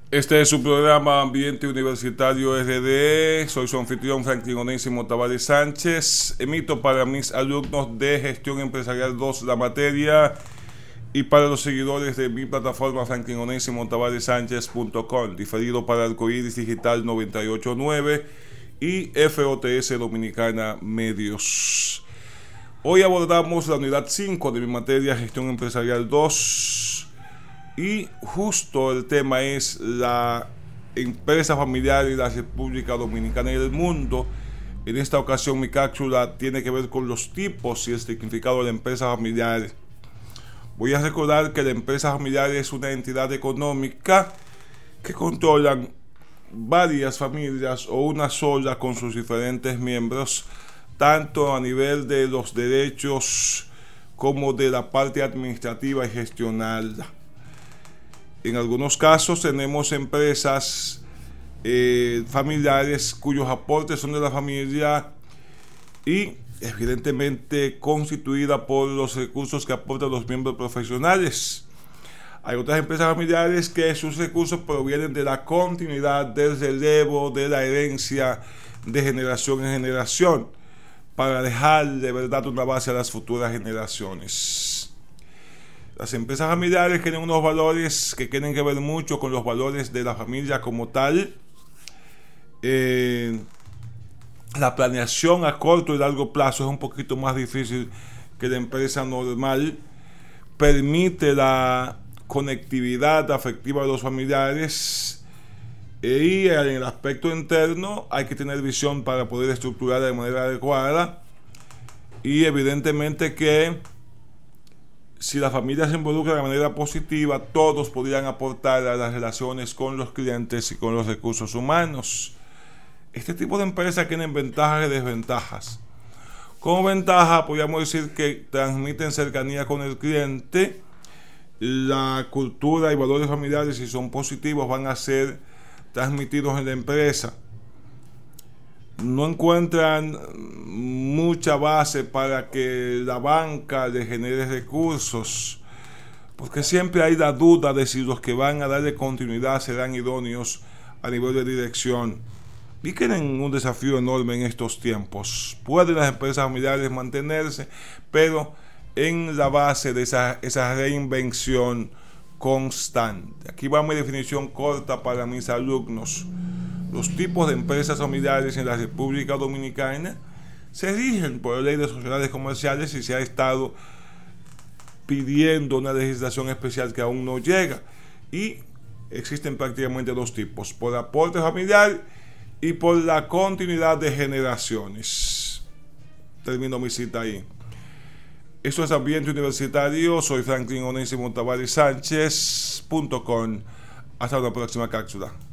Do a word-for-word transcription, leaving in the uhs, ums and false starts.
Este es su programa Ambiente Universitario R D E. Soy su anfitrión Franklin Onésimo Tavares Sánchez. Emito para mis alumnos de Gestión Empresarial dos la materia y para los seguidores de mi plataforma franklin onésimo tavares sánchez punto com, diferido para Arcoíris Digital noventa y ocho punto nueve y F O T S Dominicana Medios. Hoy abordamos la unidad cinco de mi materia Gestión Empresarial dos y justo el tema es la empresa familiar y la República Dominicana y el mundo. En esta ocasión mi cápsula tiene que ver con los tipos y el significado de la empresa familiar. Voy a recordar que la empresa familiar es una entidad económica que controlan varias familias o una sola con sus diferentes miembros, tanto a nivel de los derechos como de la parte administrativa y gestional. En algunos casos tenemos empresas eh, familiares cuyos aportes son de la familia y evidentemente constituida por los recursos que aportan los miembros profesionales. Hay otras empresas familiares que sus recursos provienen de la continuidad, del relevo, de la herencia de generación en generación, para dejar de verdad una base a las futuras generaciones. Las empresas familiares tienen unos valores que tienen que ver mucho con los valores de la familia como tal. Eh, la planeación a corto y largo plazo es un poquito más difícil que la empresa normal. Permite la conectividad afectiva de los familiares y en el aspecto interno hay que tener visión para poder estructurar de manera adecuada, y evidentemente que si la familia se involucra de manera positiva, todos podrían aportar a las relaciones con los clientes y con los recursos humanos. Este tipo de empresas tienen ventajas y desventajas. Como ventaja, podríamos decir que transmiten cercanía con el cliente. La cultura y valores familiares, si son positivos, van a ser transmitidos en la empresa. No encuentran mucha base para que la banca le genere recursos, porque siempre hay la duda de si los que van a darle continuidad serán idóneos a nivel de dirección. Y tienen un desafío enorme en estos tiempos. Pueden las empresas familiares mantenerse, pero en la base de esa, esa reinvención constante. Aquí va mi definición corta para mis alumnos. Los tipos de empresas familiares en la República Dominicana se rigen por la ley de sociedades comerciales y se ha estado pidiendo una legislación especial que aún no llega. Y existen prácticamente dos tipos: por aporte familiar y por la continuidad de generaciones. Termino mi cita ahí. Esto es Ambiente Universitario. Soy Franklin Onésimo Tavares Sánchez punto com. Hasta una próxima cápsula.